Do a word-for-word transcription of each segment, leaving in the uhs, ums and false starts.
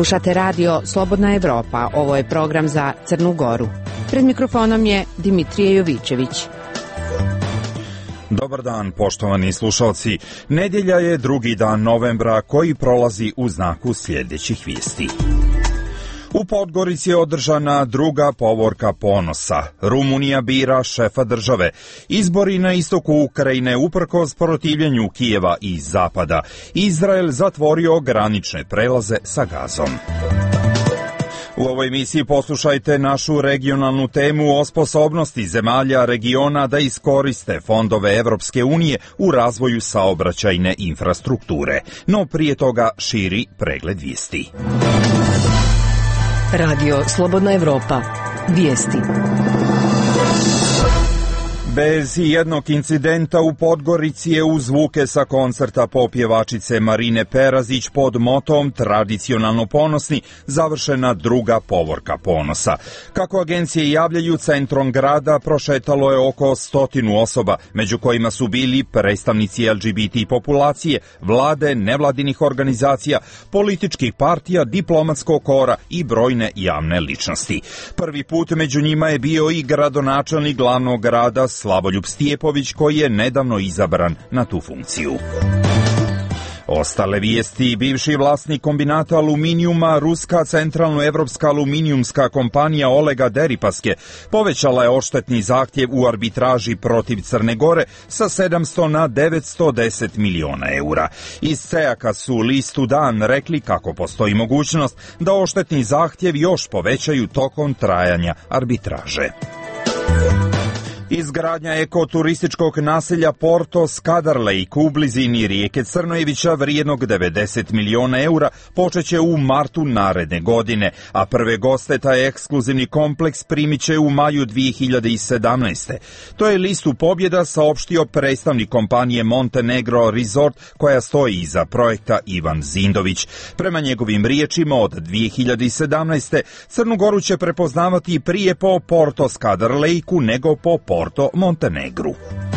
Slušate radio Slobodna Evropa, ovo je program za Crnu Goru. Pred mikrofonom je Dimitrije Jovićević. Dobar dan, poštovani slušalci. Nedjelja je drugi dan novembra koji prolazi u znaku sljedećih vijesti. U Podgorici je održana druga povorka ponosa. Rumunija bira šefa države. Izbori na istoku Ukrajine uprkos protivljenju Kijeva i Zapada. Izrael zatvorio granične prelaze sa Gazom. U ovoj emisiji poslušajte našu regionalnu temu o sposobnosti zemalja regiona da iskoriste fondove Evropske unije u razvoju saobraćajne infrastrukture. No prije toga širi pregled vijesti. Radio Slobodna Evropa. Vijesti. Bez jednog incidenta u Podgorici je uz zvuke sa koncerta popjevačice Marine Perazić pod motom Tradicionalno ponosni završena druga povorka ponosa. Kako agencije javljaju, centrom grada prošetalo je oko stotinu osoba, među kojima su bili predstavnici L G B T populacije, vlade, nevladinih organizacija, političkih partija, diplomatskog kora i brojne javne ličnosti. Prvi put među njima je bio i gradonačelnik glavnog grada Slavoljub Stijepović, koji je nedavno izabran na tu funkciju. Ostale vijesti. Bivši vlasnik kombinata aluminijuma, ruska centralnoevropska aluminijumska kompanija Olega Deripaske, povećala je odštetni zahtjev u arbitraži protiv Crne Gore sa sedamsto na devetsto deset miliona eura. Iz Cejaka su listu Dan rekli kako postoji mogućnost da odštetni zahtjev još povećaju tokom trajanja arbitraže. Izgradnja ekoturističkog naselja Porto Skadarlejk u blizini rijeke Crnojevića vrijednog devedeset miliona eura počeće u martu naredne godine, a prve goste taj ekskluzivni kompleks primit će u maju dvije hiljade sedamnaeste. To je listu pobjeda saopštio predstavnik kompanije Montenegro Resort, koja stoji iza projekta, Ivan Zindović. Prema njegovim riječima, od dvije hiljade sedamnaeste. Crnu Goru će prepoznavati prije po Porto Skadarlejku nego po Porto Montenegru.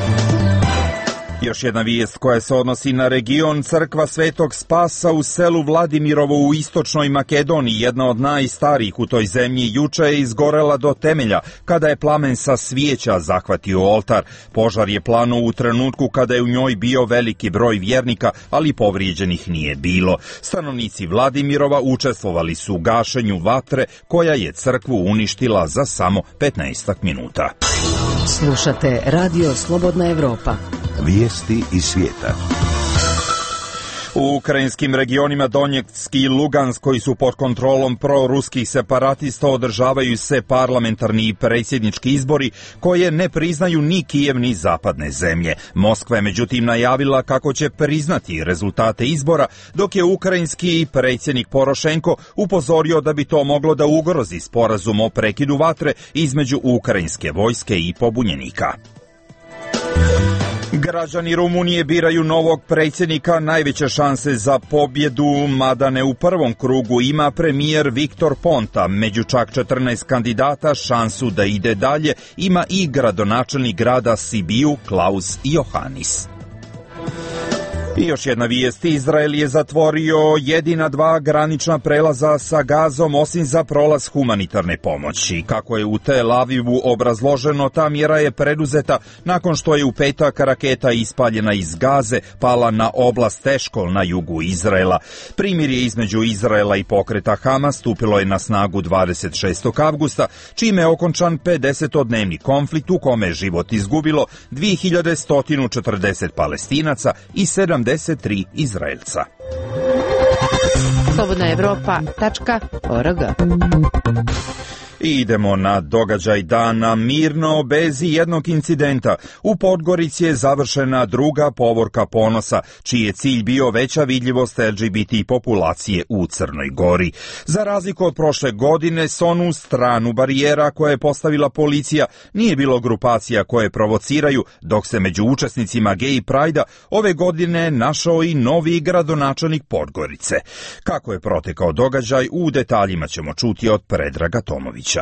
Još jedna vijest koja se odnosi na region. Crkva Svetog Spasa u selu Vladimirovo u istočnoj Makedoniji, jedna od najstarijih u toj zemlji, juče je izgorela do temelja kada je plamen sa svijeća zahvatio oltar. Požar je planuo u trenutku kada je u njoj bio veliki broj vjernika, ali povrijeđenih nije bilo. Stanovnici Vladimirova učestvovali su u gašenju vatre koja je crkvu uništila za samo petnaestak minuta. Slušate Radio Slobodna Evropa. Vijesti iz svijeta. U ukrajinskim regionima Donjecki i Lugansk, koji su pod kontrolom proruskih separatista, održavaju se parlamentarni i predsjednički izbori koje ne priznaju ni Kijev ni zapadne zemlje. Moskva je međutim najavila kako će priznati rezultate izbora, dok je ukrajinski predsjednik Porošenko upozorio da bi to moglo da ugrozi sporazum o prekidu vatre između ukrajinske vojske i pobunjenika. Građani Rumunije biraju novog predsjednika. Najveće šanse za pobjedu, mada ne u prvom krugu, ima premijer Viktor Ponta. Među čak četrnaest kandidata šansu da ide dalje ima i gradonačelnik grada Sibiu Klaus Iohannis. I još jedna vijest. Izrael je zatvorio jedina dva granična prelaza sa Gazom osim za prolaz humanitarne pomoći. Kako je u Tel Avivu obrazloženo, ta mjera je preduzeta nakon što je u petak raketa ispaljena iz Gaze pala na oblast Eškol na jugu Izraela. Primirje između Izraela i pokreta Hamas stupilo je na snagu dvadeset šestog avgusta, čime je okončan pedesetodnevni konflikt u kome je život izgubilo dvije hiljade sto četrdeset Palestinaca i sedamdeset tri Izraelca. slobodna evropa tačka org. I idemo na događaj dana. Mirno, bez jednog incidenta. U Podgorici je završena druga povorka ponosa, čiji je cilj bio veća vidljivost L G B T populacije u Crnoj Gori. Za razliku od prošle godine, s onu stranu barijera koje je postavila policija nije bilo grupacija koje provociraju, dok se među učesnicima Gay Pride-a ove godine našao i novi gradonačelnik Podgorice. Kako je protekao događaj, u detaljima ćemo čuti od Predraga Tomovića.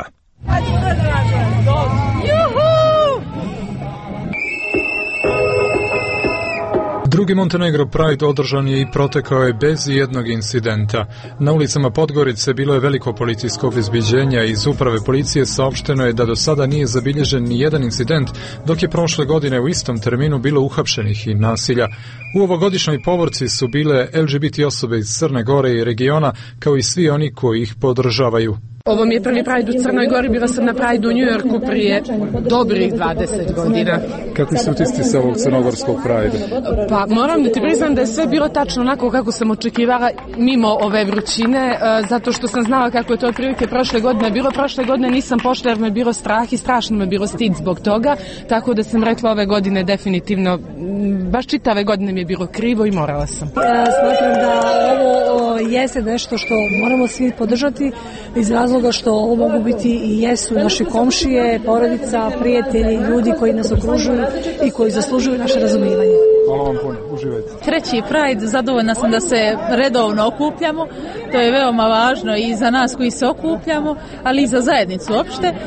Drugi Montenegro Pride održan je i protekao je bez jednog incidenta. Na ulicama Podgorice bilo je veliko policijsko obezbeđenje. Iz uprave policije saopšteno je da do sada nije zabilježen ni jedan incident, dok je prošle godine u istom terminu bilo uhapšenih i nasilja. U ovogodišnjoj povorci su bile L G B T osobe iz Crne Gore i regiona, kao i svi oni koji ih podržavaju. Ovo mi je prvi Pride u Crnoj Gori, bila sam na Pride u New Yorku prije dobrih dvadeset godina. Kakvi su utisci sa ovog crnogorskog Pride? Pa moram da ti priznam da je sve bilo tačno onako kako sam očekivala, mimo ove vrućine, zato što sam znala kako je to otprilike prošle godine bilo. Prošle godine nisam pošla jer me je bilo strah i strašno me je bilo stid zbog toga, tako da sam rekla ove godine definitivno, baš čitave godine mi je bilo krivo i morala sam. Ja smatram da ovo jeste nešto što moramo svi podržati iz razloga što ovo mogu biti i jesu naši komšije, porodica, prijatelji, ljudi koji nas okružuju i koji zaslužuju naše razumijevanje. Hvala vam puno, uživajte. Treći Pride, zadovoljna sam da se redovno okupljamo, to je veoma važno i za nas koji se okupljamo, ali i za zajednicu uopšte. E,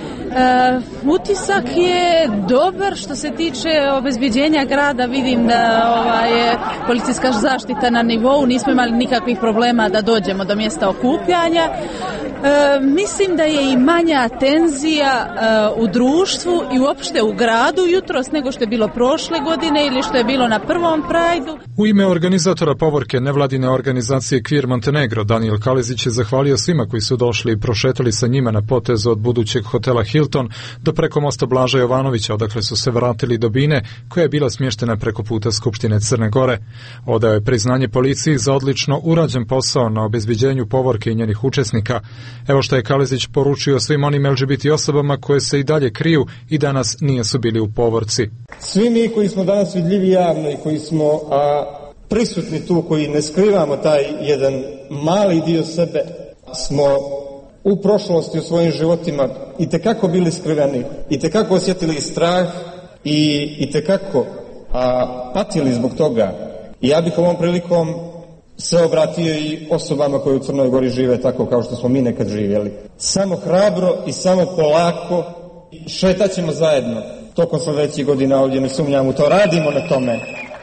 utisak je dobar što se tiče obezbeđenja grada, vidim da ova, je policijska zaštita na nivou, nismo imali nikakvih problema da dođemo do mjesta okupljanja. E, mislim da je i manja tenzija e, u društvu i uopšte u gradu jutros nego što je bilo prošle godine ili što je bilo na prvom Prideu. U ime organizatora povorke nevladine organizacije Queer Montenegro, Daniel Kalezić je zahvalio svima koji su došli i prošetali sa njima na potezu od budućeg hotela Hilton do preko mosta Blaža Jovanovića, odakle su se vratili do Bine, koja je bila smještena preko puta Skupštine Crne Gore. Odao je priznanje policiji za odlično urađen posao na obezbeđenju povorke i njenih učesnika. Evo što je Kalezić poručio svim onim L G B T osobama koje se i dalje kriju i danas nisu bili u povorci. Svi mi koji smo danas vidljivi javno i koji smo a, prisutni tu, koji ne skrivamo taj jedan mali dio sebe, smo u prošlosti u svojim životima i tekako bili skriveni, i tekako osjetili strah i, i tekako a, patili zbog toga. I ja bih ovom prilikom se obratio i osobama koje u Crnoj Gori žive tako kao što smo mi nekad živjeli. Samo hrabro i samo polako šetat ćemo zajedno. Tokom sljedećih godina ovdje ne sumnjam u to, radimo na tome.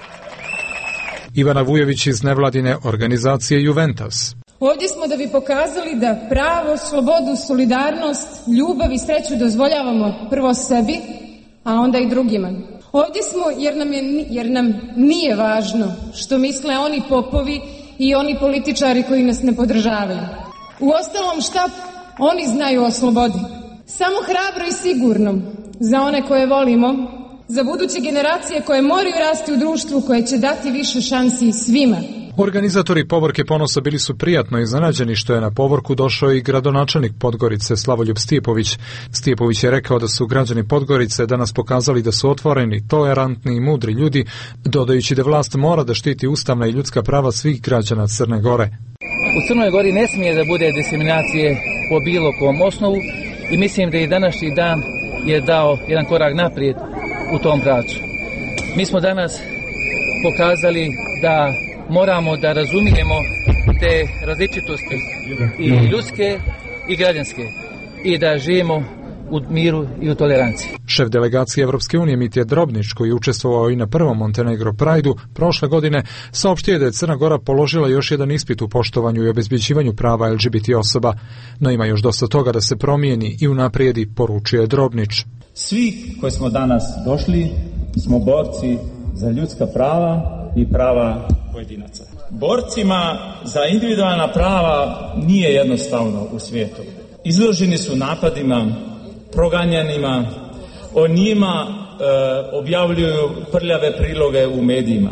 Ivana Vujović iz nevladine organizacije Juventus. Ovdje smo da bi pokazali da pravo, slobodu, solidarnost, ljubav i sreću dozvoljavamo prvo sebi, a onda i drugima. Ovdje smo jer nam, je, jer nam nije važno što misle oni popovi i oni političari koji nas ne podržavaju. Uostalom, šta oni znaju o slobodi? Samo hrabro i sigurno za one koje volimo, za buduće generacije koje moraju rasti u društvu koje će dati više šansi svima. Organizatori povorke ponosa bili su prijatno iznenađeni što je na povorku došao i gradonačelnik Podgorice Slavoljub Stijepović. Stijepović je rekao da su građani Podgorice danas pokazali da su otvoreni, tolerantni i mudri ljudi, dodajući da vlast mora da štiti ustavna i ljudska prava svih građana Crne Gore. U Crnoj Gori ne smije da bude diskriminacije po bilo kom osnovu i mislim da i današnji dan je dao jedan korak naprijed u tom pravcu. Mi smo danas pokazali da moramo da razumijemo te različitosti i ljudske i građanske i da živimo u miru i u toleranciji. Šef delegacije Evropske unije Mitja Drobnić, koji je učestvovao i na prvom Montenegro Prideu prošle godine, saopštio da je Crna Gora položila još jedan ispit u poštovanju i obezbeđivanju prava L G B T osoba, no ima još dosta toga da se promijeni i unaprijedi, poručio je Drobnić. Svi koji smo danas došli smo borci za ljudska prava i prava pojedinaca. Borcima za individualna prava nije jednostavno u svijetu. Izloženi su napadima, proganjanima, o njima e, objavljuju prljave priloge u medijima.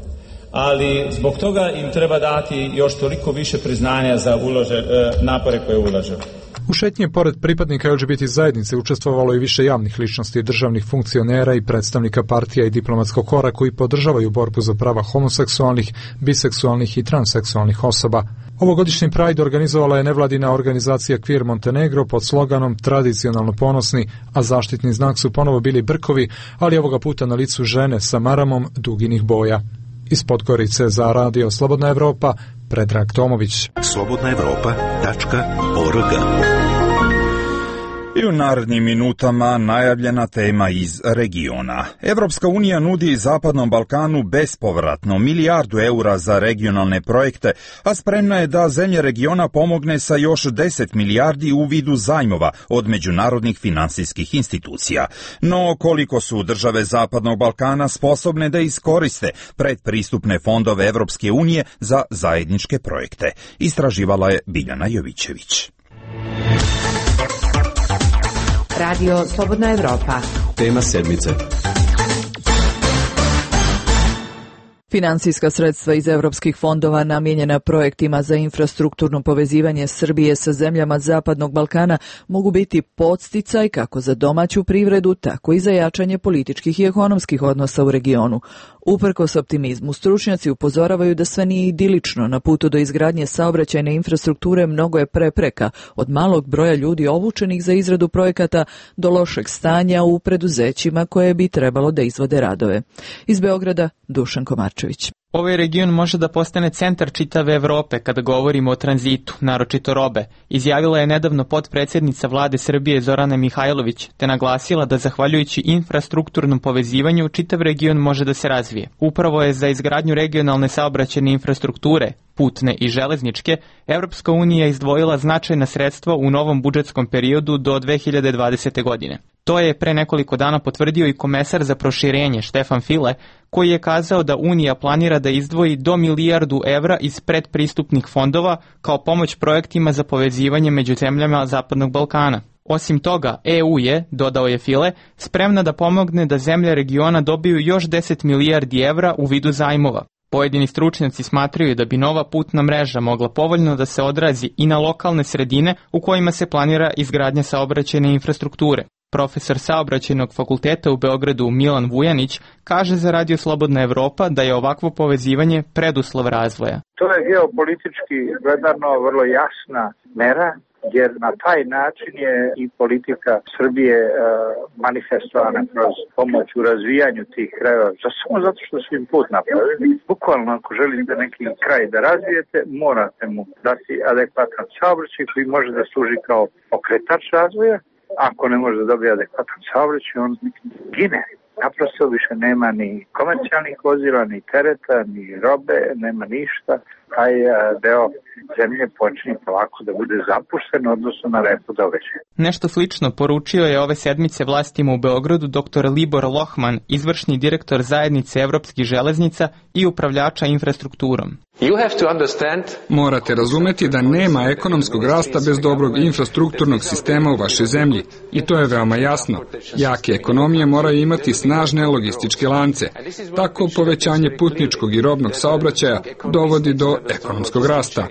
Ali zbog toga im treba dati još toliko više priznanja za ulože, e, napore koje ulažu. U šetnji je pored pripadnika L G B T zajednice učestvovalo i više javnih ličnosti, državnih funkcionera i predstavnika partija i diplomatskog kora koji podržavaju borbu za prava homoseksualnih, biseksualnih i transseksualnih osoba. Ovogodišnji Pride organizovala je nevladina organizacija Queer Montenegro pod sloganom Tradicionalno ponosni, a zaštitni znak su ponovo bili brkovi, ali ovoga puta na licu žene sa maramom duginih boja. Iz Podgorice za radio Slobodna Evropa, Predrag Tomović. slobodna evropa tačka org I u narednim minutama najavljena tema iz regiona. Evropska unija nudi Zapadnom Balkanu bespovratno milijardu eura za regionalne projekte, a spremna je da zemlje regiona pomogne sa još deset milijardi u vidu zajmova od međunarodnih finansijskih institucija. No koliko su države Zapadnog Balkana sposobne da iskoriste predpristupne fondove Evropske unije za zajedničke projekte? Istraživala je Biljana Jovićević. Radio Slobodna Evropa. Tema sedmice. Finansijska sredstva iz evropskih fondova namijenjena projektima za infrastrukturno povezivanje Srbije sa zemljama Zapadnog Balkana mogu biti podsticaj kako za domaću privredu, tako i za jačanje političkih i ekonomskih odnosa u regionu. Uprkos optimizmu, stručnjaci upozoravaju da sve nije idilično. Na putu do izgradnje saobraćajne infrastrukture mnogo je prepreka, od malog broja ljudi obučenih za izradu projekata do lošeg stanja u preduzećima koje bi trebalo da izvode radove. Iz Beograda, Dušan Komarčević. Ovaj region može da postane centar čitave Evrope kada govorimo o tranzitu, naročito robe, izjavila je nedavno potpredsjednica vlade Srbije Zorana Mihajlović, te naglasila da zahvaljujući infrastrukturnom povezivanju čitav region može da se razvije. Upravo je za izgradnju regionalne saobraćajne infrastrukture, putne i železničke, Evropska unija izdvojila značajna sredstva u novom budžetskom periodu do dve hiljade dvadesete. godine. To je pre nekoliko dana potvrdio i komesar za proširenje Štefan File, koji je kazao da Unija planira da izdvoji do milijardu evra iz predpristupnih fondova kao pomoć projektima za povezivanje među zemljama Zapadnog Balkana. Osim toga, E U je, dodao je File, spremna da pomogne da zemlje regiona dobiju još deset milijardi evra u vidu zajmova. Pojedini stručnjaci smatraju da bi nova putna mreža mogla povoljno da se odrazi i na lokalne sredine u kojima se planira izgradnja saobraćajne infrastrukture. Profesor saobraćajnog fakulteta u Beogradu Milan Vujanić kaže za Radio Slobodna Evropa da je ovakvo povezivanje preduslov razvoja. To je geopolitički gledano vrlo jasna mera, jer na taj način je i politika Srbije uh, manifestovana kroz pomoć u razvijanju tih krajeva. Samo zato što su im put napravili. Bukvalno ako želite neki kraj da razvijete, morate mu dati adekvatan saobraćaj koji može da služi kao pokretač razvoja. Ako ne može da dobije adekvatan saobraćaj, on gine. Naprosto više nema ni komercijalnih vozila, ni tereta, ni robe, nema ništa. Taj deo zemlje počinje polako da bude zapušten, odnosno na repu da uveće. Nešto slično poručio je ove sedmice vlastima u Beogradu dr. Libor Lohman, izvršni direktor zajednice Evropskih železnica i upravljača infrastrukturom. Morate razumeti da nema ekonomskog rasta bez dobrog infrastrukturnog sistema u vašoj zemlji. I to je veoma jasno. Jake ekonomije moraju imati snažne logističke lance. Tako povećanje putničkog i robnog saobraćaja dovodi do ekonomskog rasta.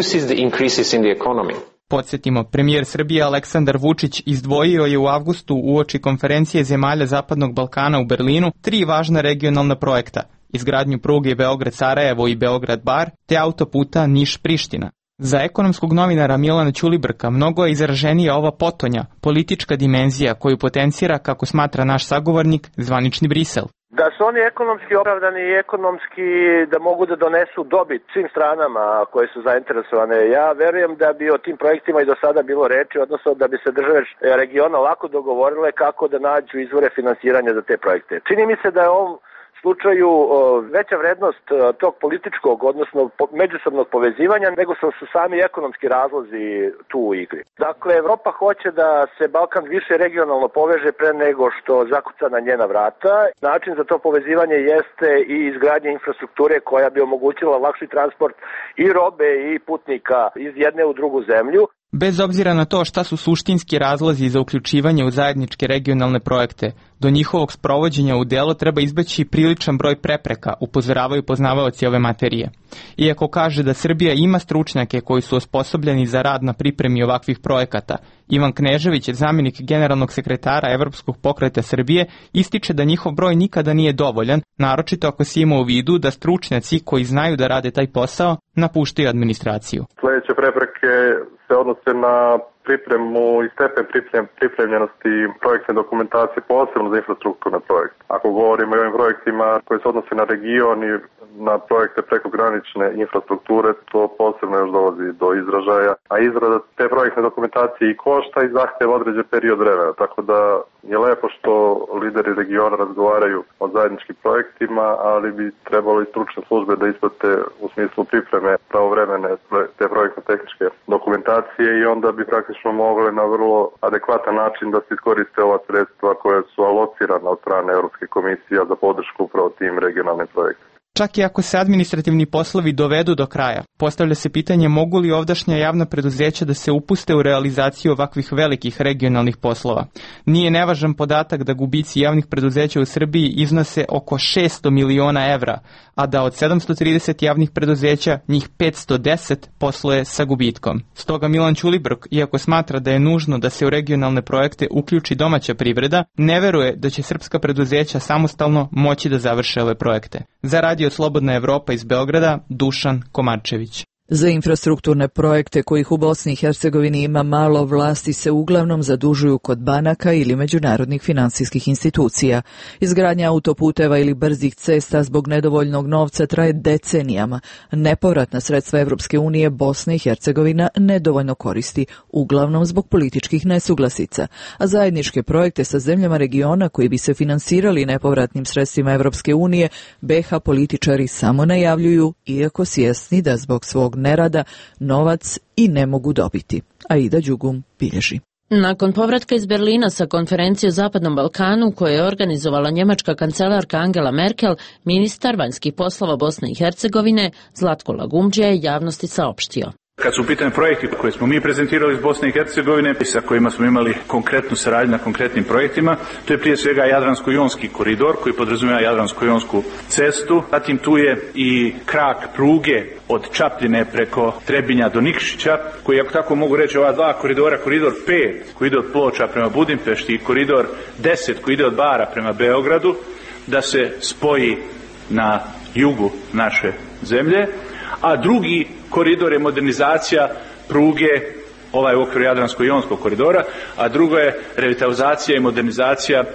Podsjetimo, premijer Srbije Aleksandar Vučić izdvojio je u avgustu uoči konferencije zemalja Zapadnog Balkana u Berlinu tri važna regionalna projekta: izgradnju pruge Beograd-Sarajevo i Beograd-Bar, te autoputa Niš-Priština. Za ekonomskog novinara Milana Ćulibrka mnogo je izraženija ova potonja, politička dimenzija koju potencira, kako smatra naš sagovornik, zvanični Brisel. Da su oni ekonomski opravdani i ekonomski da mogu da donesu dobit svim stranama koje su zainteresovane. Ja verujem da bi o tim projektima i do sada bilo reči, odnosno da bi se države regiona lako dogovorile kako da nađu izvore finansiranja za te projekte. Čini mi se da je ovom slučaju veća vrednost tog političkog, odnosno međusobnog povezivanja, nego su sami ekonomski razlozi tu u igri. Dakle, Evropa hoće da se Balkan više regionalno poveže pre nego što zakuca na njena vrata. Način za to povezivanje jeste i izgradnja infrastrukture koja bi omogućila lakši transport i robe i putnika iz jedne u drugu zemlju. Bez obzira na to šta su suštinski razlozi za uključivanje u zajedničke regionalne projekte, do njihovog sprovođenja u delo treba izbeći priličan broj prepreka, upozoravaju poznavaoci ove materije. Iako kaže da Srbija ima stručnjake koji su osposobljeni za rad na pripremi ovakvih projekata, Ivan Knežević, zamjenik generalnog sekretara Evropskog pokreta Srbije, ističe da njihov broj nikada nije dovoljan, naročito ako se ima u vidu da stručnjaci koji znaju da rade taj posao napuštaju administraciju. Sljedeće prepreke se odnose na pripremu i stepen pripremljenosti projektne dokumentacije, posebno za infrastrukturne projekte. Ako govorimo o ovim projektima koji se odnose na region i na projekte prekogranične infrastrukture, to posebno još dolazi do izražaja, a izrada te projektne dokumentacije i košta i zahtjeva određen period vremena, tako da je lepo što lideri regiona razgovaraju o zajedničkim projektima, ali bi trebalo i stručne službe da isprate u smislu pripreme pravovremene te projektne tehničke dokumentacije i onda bi praktično mogle na vrlo adekvatan način da se iskoriste ova sredstva koja su alocirana od strane Europske komisije za podršku upravo tim regionalnim projektima. Čak i ako se administrativni poslovi dovedu do kraja, postavlja se pitanje mogu li ovdašnja javna preduzeća da se upuste u realizaciju ovakvih velikih regionalnih poslova. Nije nevažan podatak da gubici javnih preduzeća u Srbiji iznose oko šesto miliona evra, a da od sedamsto trideset javnih preduzeća njih petsto deset posluje sa gubitkom. Stoga Milan Ćulibrk, iako smatra da je nužno da se u regionalne projekte uključi domaća privreda, ne veruje da će srpska preduzeća samostalno moći da završe ove projekte. Za Radio Slobodna Evropa iz Beograda, Dušan Komarčević. Za infrastrukturne projekte kojih u Bosni i Hercegovini ima malo, vlasti se uglavnom zadužuju kod banaka ili međunarodnih finansijskih institucija. Izgradnja autoputeva ili brzih cesta zbog nedovoljnog novca traje decenijama. Nepovratna sredstva Evropske unije Bosna i Hercegovina nedovoljno koristi, uglavnom zbog političkih nesuglasica, a zajedničke projekte sa zemljama regiona koji bi se finansirali nepovratnim sredstvima Evropske unije, B iH političari samo najavljuju, iako svjesni da zbog svog nerada novac i ne mogu dobiti. Aida Đugum bilježi. Nakon povratka iz Berlina sa konferencije o Zapadnom Balkanu koje je organizovala njemačka kancelarka Angela Merkel, ministar vanjskih poslova Bosne i Hercegovine Zlatko Lagumdžija je javnosti saopštio. Kad su u pitanju projekti koje smo mi prezentirali iz Bosne i Hercegovine, sa kojima smo imali konkretnu saradnju na konkretnim projektima, to je prije svega Jadransko-jonski koridor koji podrazumijeva Jadransko-jonsku cestu, zatim tu je i krak pruge od Čapljine preko Trebinja do Nikšića, koji, ako tako mogu reći, ova dva koridora, koridor pet koji ide od Ploča prema Budimpešti i koridor deset koji ide od Bara prema Beogradu, da se spoji na jugu naše zemlje, a drugi koridor je modernizacija pruge, ovaj u okviru Jadransko-jonskog koridora, a drugo je revitalizacija i modernizacija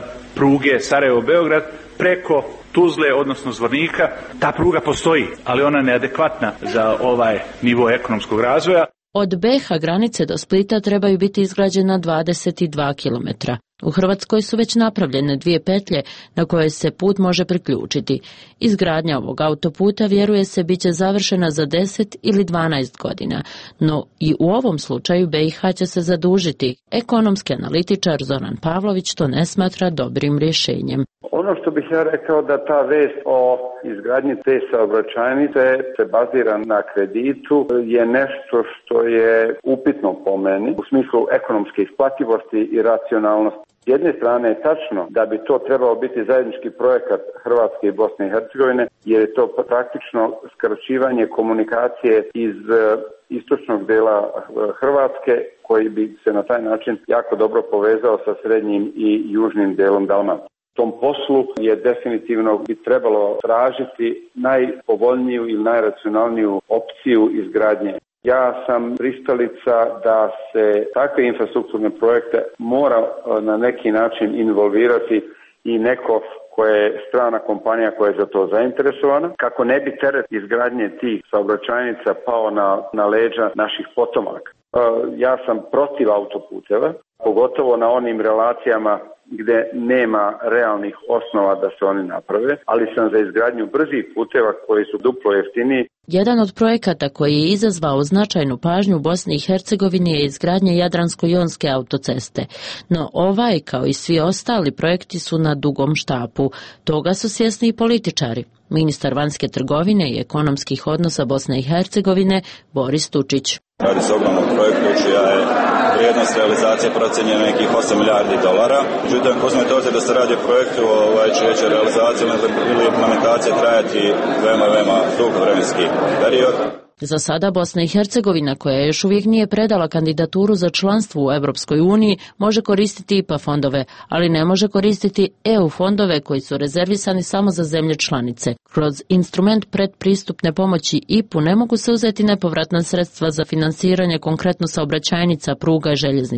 pruge Sarajevo-Beograd preko Tuzle, odnosno Zvornika. Ta pruga postoji, ali ona je neadekvatna za ovaj nivo ekonomskog razvoja. Od B iH granice do Splita trebaju biti izgrađena dvadeset dva kilometra. U Hrvatskoj su već napravljene dvije petlje na koje se put može priključiti. Izgradnja ovog autoputa, vjeruje se, bit će završena za deset ili dvanaest godina, no i u ovom slučaju B iH će se zadužiti. Ekonomski analitičar Zoran Pavlović to ne smatra dobrim rješenjem. Ono što bih ja rekao da ta vest o izgradnji te saobraćajnice se bazira na kreditu je nešto što je upitno po meni u smislu ekonomske isplativosti i racionalnosti. S jedne strane je tačno da bi to trebao biti zajednički projekat Hrvatske i Bosne i Hercegovine, jer je to praktično skraćivanje komunikacije iz istočnog dela Hrvatske koji bi se na taj način jako dobro povezao sa srednjim i južnim delom Dalmacije. Tom poslu je definitivno bi trebalo tražiti najpovoljniju ili najracionalniju opciju izgradnje. Ja sam pristalica da se takve infrastrukturne projekte mora na neki način involvirati i neko koja je strana kompanija koja je za to zainteresovana, kako ne bi teret izgradnje tih saobraćajnica pao na, na leđa naših potomaka. Ja sam protiv autoputeva, pogotovo na onim relacijama gdje nema realnih osnova da se oni naprave, ali sam za izgradnju brzih puteva koji su duplo jeftiniji. Jedan od projekata koji je izazvao značajnu pažnju u Bosni i Hercegovini je izgradnja Jadransko-jonske autoceste. No ovaj, kao i svi ostali projekti, su na dugom štapu. Toga su svjesni i političari. Ministar vanjske trgovine i ekonomskih odnosa Bosne i Hercegovine Boris Tučić. Radi se ogromnom projektu čija je vrijednost realizacije procijenjena nekih osam milijardi dolara. Međutim, ako uzmete obzir da se radi o projektu ovaj, čija će realizacija ili implementacija trajati veoma, veoma dug vremenski period. Za sada Bosna i Hercegovina, koja još uvijek nije predala kandidaturu za članstvo u Europskoj uniji, može koristiti I P A fondove, ali ne može koristiti E U fondove koji su rezervisani samo za zemlje članice. Kroz instrument predpristupne pomoći I P U ne mogu se uzeti nepovratna sredstva za finansiranje konkretno saobraćajnica, pruga i željeznica.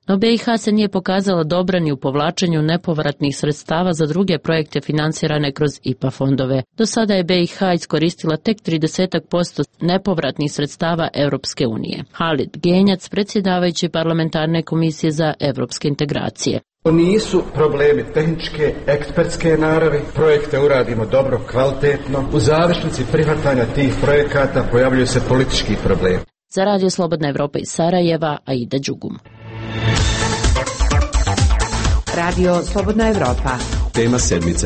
No B i H se nije pokazala dobra ni u povlačenju nepovratnih sredstava za druge projekte financirane kroz I P A fondove. Do sada je B i H iskoristila tek trideset posto nepovratnih sredstava Europske unije. Halid Genjac, predsjedavajući parlamentarne komisije za evropske integracije. To nisu problemi tehničke, ekspertske naravi, projekte uradimo dobro, kvalitetno. U završnici prihvatanja tih projekata pojavljuju se politički problemi. Za Radio Slobodna Evropa iz Sarajeva, Aida Đugum. Radio Slobodna Evropa. Tema sedmice.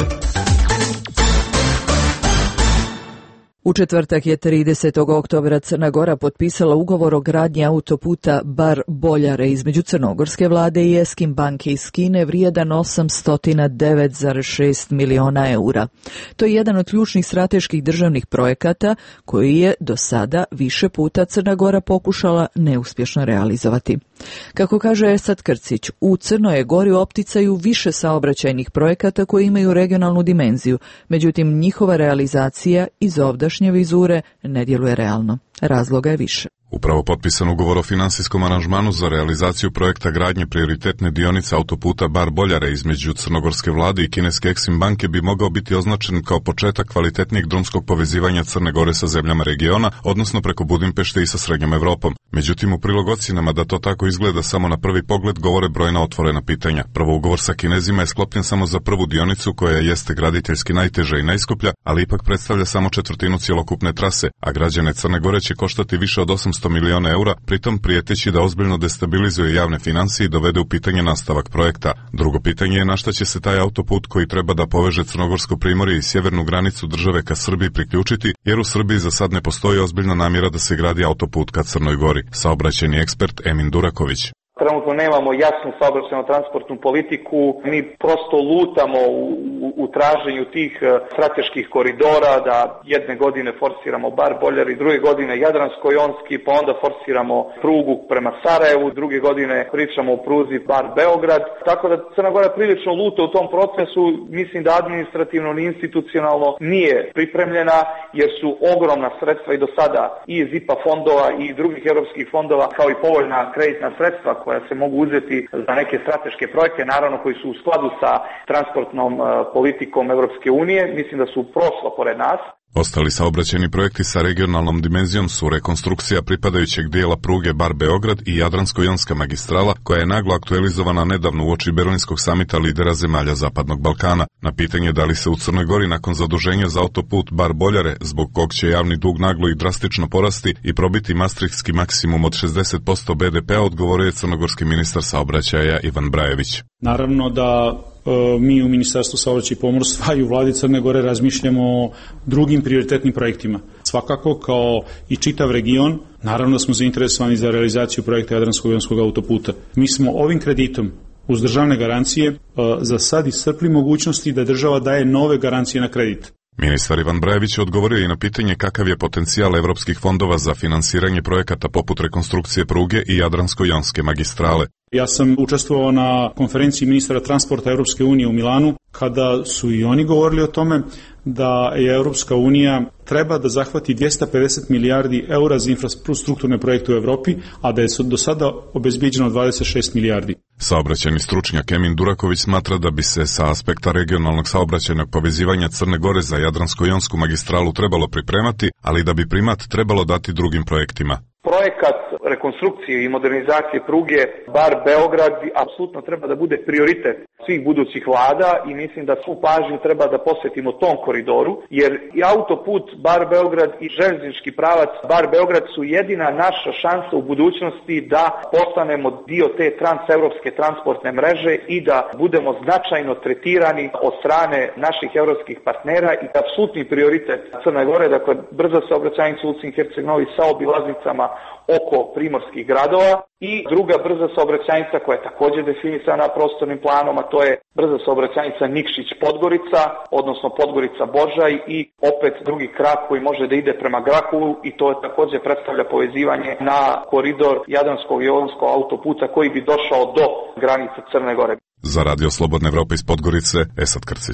U četvrtak je tridesetog oktobra Crna Gora potpisala ugovor o gradnji autoputa Bar-Boljare između crnogorske vlade i Eskim banke iz Kine vrijedan osamsto devet zarez šest miliona eura. To je jedan od ključnih strateških državnih projekata koji je do sada više puta Crna Gora pokušala neuspješno realizovati. Kako kaže Esad Krcić, u Crnoj Gori opticaju više saobraćajnih projekata koji imaju regionalnu dimenziju, međutim njihova realizacija iz ovdašnje vizure ne djeluje realno. Razloga je više. Upravo potpisan ugovor o finansijskom aranžmanu za realizaciju projekta gradnje prioritetne dionice autoputa Bar-Boljare između crnogorske vlade i kineske Eksim banke bi mogao biti označen kao početak kvalitetnijeg drumskog povezivanja Crne Gore sa zemljama regiona, odnosno preko Budimpešte i sa Srednjom Evropom. Međutim, u prilog ocjenama da to tako izgleda samo na prvi pogled govore brojna otvorena pitanja. Prvo, ugovor sa Kinezima je sklopljen samo za prvu dionicu koja jeste graditeljski najteža i najskuplja, ali ipak predstavlja samo četvrtinu cjelokupne trase, a građane Crne Gore će koštati više od osamsto miliona eura, pritom prijeteći da ozbiljno destabilizuje javne financije i dovede u pitanje nastavak projekta. Drugo pitanje je na šta će se taj autoput koji treba da poveže Crnogorsko primorje i sjevernu granicu države ka Srbiji priključiti, jer u Srbiji za sad ne postoji ozbiljna namjera da se gradi autoput ka Crnoj Gori. Saobraćajni ekspert Emin Duraković. Trenutno nemamo jasnu saobraćajno-transportnu politiku, mi prosto lutamo u, u, u traženju tih strateških koridora, da jedne godine forsiramo Bar-Boljare i druge godine Jadransko-Jonski, pa onda forsiramo prugu prema Sarajevu, druge godine pričamo o pruzi Bar-Beograd, tako da Crna Gora prilično luta u tom procesu, mislim da administrativno ni institucionalno nije pripremljena, jer su ogromna sredstva i do sada i iz I P A fondova i drugih europskih fondova, kao i povoljna kreditna sredstva koja se mogu uzeti za neke strateške projekte, naravno koji su u skladu sa transportnom uh, politikom Evropske unije, mislim da su prošlo pored nas. Ostali saobraćajni projekti sa regionalnom dimenzijom su rekonstrukcija pripadajućeg dijela pruge Bar-Beograd i Jadransko-Jonska magistrala, koja je naglo aktualizovana nedavno uoči Berlinskog samita lidera zemalja Zapadnog Balkana. Na pitanje da li se u Crnoj Gori nakon zaduženja za autoput Bar-Boljare, zbog kog će javni dug naglo i drastično porasti i probiti mastrihtski maksimum od šezdeset posto B D P-a, odgovorio je crnogorski ministar saobraćaja Ivan Brajević. Naravno da mi u Ministarstvu saobraćaja i pomorstva i u vladi Crne Gore razmišljamo o drugim prioritetnim projektima. Svakako, kao i čitav region, naravno da smo zainteresovani za realizaciju projekta Jadransko-Jonskog autoputa. Mi smo ovim kreditom uz državne garancije za sad iscrpli mogućnosti da država daje nove garancije na kredit. Ministar Ivan Brajević odgovorio i na pitanje kakav je potencijal evropskih fondova za finansiranje projekata poput rekonstrukcije pruge i Jadransko-Jonske magistrale. Ja sam učestvovao na konferenciji ministara transporta Europske unije u Milanu, kada su i oni govorili o tome da je Europska unija treba da zahvati dvjesto pedeset milijardi eura za infrastrukturne projekte u Evropi, a da je do sada obezbijeđeno dvadeset šest milijardi. Saobraćajni stručnjak Emin Duraković smatra da bi se sa aspekta regionalnog saobraćajnog povezivanja Crne Gore za Jadransko-Jonsku magistralu trebalo pripremati, ali da bi primat trebalo dati drugim projektima. Projekat rekonstrukcije i modernizacije pruge Bar-Beograd apsolutno treba da bude prioritet svih budućih vlada i mislim da svu pažnju treba da posvetimo tom koridoru, jer i autoput Bar-Beograd i željeznički pravac Bar-Beograd su jedina naša šansa u budućnosti da postanemo dio te transevropske transportne mreže i da budemo značajno tretirani od strane naših evropskih partnera i apsolutni prioritet Crne Gore, dakle brza saobraćajnica u Ulcinj Herceg-Novi sa obilaznicama oko primorskih gradova i druga brza saobraćajnica koja je također definisana prostornim planom, a to je brza saobraćajnica Nikšić-Podgorica, odnosno Podgorica-Božaj i opet drugi krak koji može da ide prema Grakovu i to je također predstavlja povezivanje na koridor Jadranskog i Jonskog autoputa koji bi došao do granice Crne Gore. Za Radio Slobodne Evrope iz Podgorice, Esad Krcić.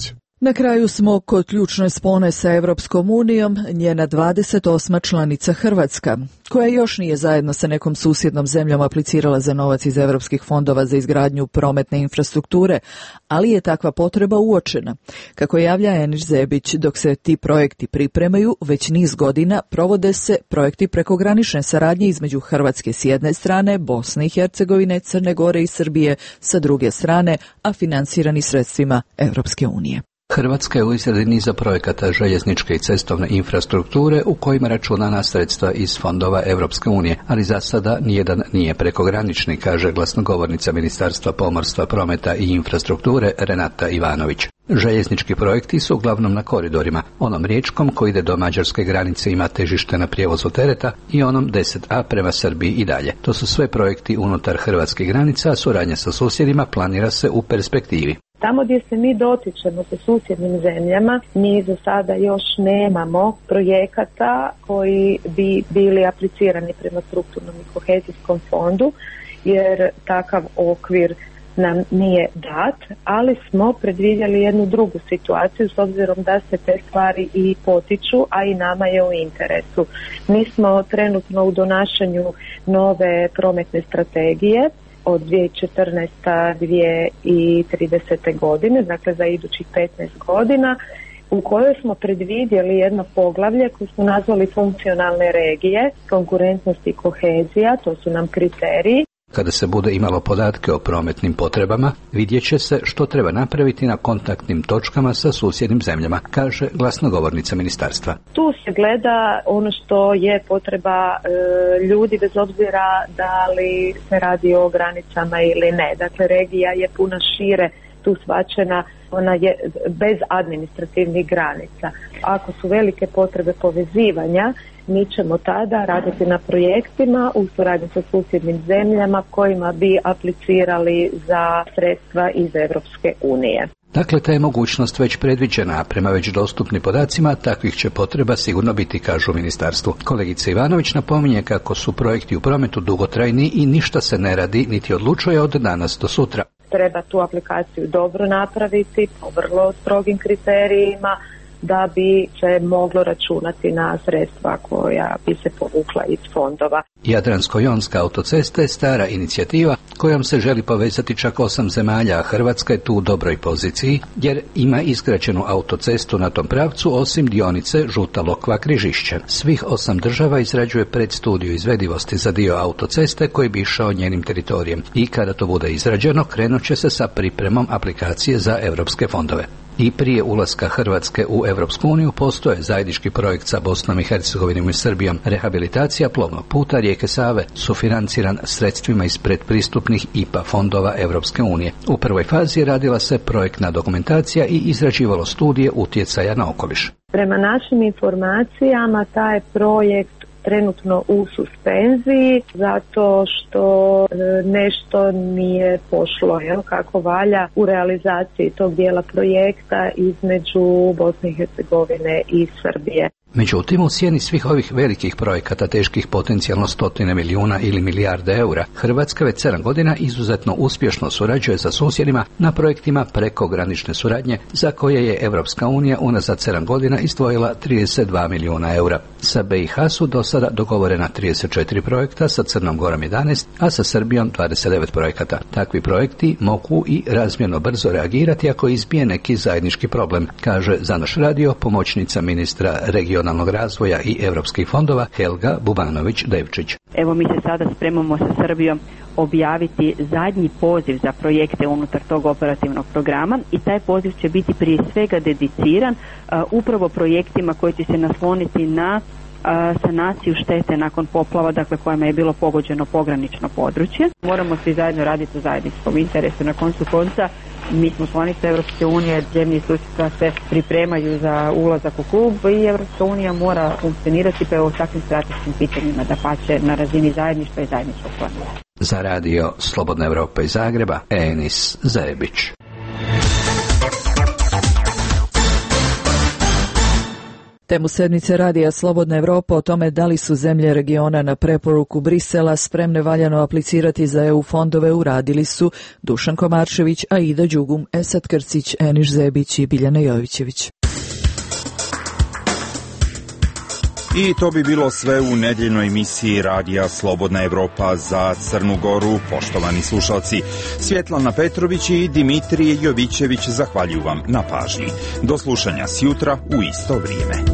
Na kraju smo kod ključne spone sa Evropskom unijom, njena dvadeset osma članica Hrvatska, koja još nije zajedno sa nekom susjednom zemljom aplicirala za novac iz evropskih fondova za izgradnju prometne infrastrukture, ali je takva potreba uočena. Kako javlja Eniš Zebić, dok se ti projekti pripremaju, već niz godina provode se projekti prekogranične saradnje između Hrvatske s jedne strane, Bosne i Hercegovine, Crne Gore i Srbije sa druge strane, a finansirani sredstvima Evropske unije. Hrvatska je u izradi niza projekata željezničke i cestovne infrastrukture u kojima računa na sredstva iz fondova Evropske unije, ali za sada nijedan nije prekogranični, kaže glasnogovornica Ministarstva pomorstva, prometa i infrastrukture Renata Ivanović. Željeznički projekti su uglavnom na koridorima, onom riječkom koji ide do mađarske granice ima težište na prijevozu tereta i onom deset a prema Srbiji i dalje. To su sve projekti unutar hrvatskih granica, a suradnja sa susjedima planira se u perspektivi. Tamo gdje se mi dotičemo sa susjednim zemljama, mi za sada još nemamo projekata koji bi bili aplicirani prema strukturnom i kohezijskom fondu, jer takav okvir nam nije dat, ali smo predvidjeli jednu drugu situaciju s obzirom da se te stvari i potiču, a i nama je u interesu. Mi smo trenutno u donašanju nove prometne strategije od dvije tisuće četrnaeste do dvije tisuće tridesete. godine, dakle za idućih petnaest godina, u kojoj smo predvidjeli jedno poglavlje koje smo nazvali funkcionalne regije, konkurentnost i kohezija, to su nam kriteriji. Kada se bude imalo podatke o prometnim potrebama, vidjet će se što treba napraviti na kontaktnim točkama sa susjednim zemljama, kaže glasnogovornica ministarstva. Tu se gleda ono što je potreba e, ljudi, bez obzira da li se radi o granicama ili ne. Dakle, regija je puno šire tu shvaćena, ona je bez administrativnih granica. Ako su velike potrebe povezivanja, mi ćemo tada raditi na projektima u suradnji sa susjednim zemljama kojima bi aplicirali za sredstva iz Evropske unije. Dakle, ta je mogućnost već predviđena, a prema već dostupnim podacima takvih će potreba sigurno biti, kažu u ministarstvu. Kolegica Ivanović napominje kako su projekti u prometu dugotrajni i ništa se ne radi niti odlučuje od danas do sutra. Treba tu aplikaciju dobro napraviti po vrlo strogim kriterijima da bi se moglo računati na sredstva koja bi se povukla iz fondova. Jadransko-jonska autocesta je stara inicijativa kojom se želi povezati čak osam zemalja, a Hrvatska je tu u dobroj poziciji jer ima izgrađenu autocestu na tom pravcu osim dionice Žuta Lokva-Križišće. Svih osam država izrađuje predstudiju izvedivosti za dio autoceste koji bi išao njenim teritorijem i kada to bude izrađeno krenut će se sa pripremom aplikacije za europske fondove. I prije ulaska Hrvatske u Evropsku uniju postoje zajednički projekt sa Bosnom i Hercegovinom i Srbijom, rehabilitacija plovnog puta rijeke Save, sufinanciran sredstvima iz predpristupnih I P A fondova Evropske unije. U prvoj fazi je radila se projektna dokumentacija i izrađivalo studije utjecaja na okoliš. Prema našim informacijama taj projekt trenutno u suspenziji zato što nešto nije pošlo jel, kako valja u realizaciji tog dijela projekta između Bosne i Hercegovine i Srbije. Međutim, u cijeni svih ovih velikih projekata teških potencijalno stotine milijuna ili milijarde eura, Hrvatska već sedam godina izuzetno uspješno surađuje sa susjedima na projektima prekogranične suradnje za koje je Evropska unija unazad sedam godina izdvojila trideset dva milijuna eura. Sa B i H su do sada dogovorena trideset četiri projekta, sa Crnom Gorom jedanaest, a sa Srbijom dvadeset devet projekata. Takvi projekti mogu i razmjerno brzo reagirati ako izbije neki zajednički problem, kaže za naš radio pomoćnica ministra regionalnog razvoja i europskih fondova Helga Bubanović-Devčić. Evo mi se sada spremamo sa Srbijom objaviti zadnji poziv za projekte unutar tog operativnog programa i taj poziv će biti prije svega dediciran uh, upravo projektima koji će se nasloniti na uh, sanaciju štete nakon poplava, dakle kojima je bilo pogođeno pogranično područje. Moramo svi zajedno raditi u zajedničkom interesu. Na koncu konca mi smo članice Evropske unije, zemlje i susjedstva se pripremaju za ulazak u klub i Evropska unija mora funkcionirati pa o takvim strateškim pitanjima da pače na razini zajedništva i zajedničkog plana. Za radio Slobodna Evropa iz Zagreba, Enis Zebić. Temu sedmice radija Slobodna Evropa o tome da li su zemlje regiona na preporuku Brisela spremne valjano aplicirati za E U fondove uradili su Dušan Komarčević, Aida Đugum, Esad Krcić, Eniš Zebić i Biljana Jovićević. I to bi bilo sve u nedjeljnoj emisiji radija Slobodna Evropa za Crnu Goru. Poštovani slušalci, Svjetlana Petrović i Dimitrije Jovićević zahvaljuju vam na pažnji. Do slušanja sjutra u isto vrijeme.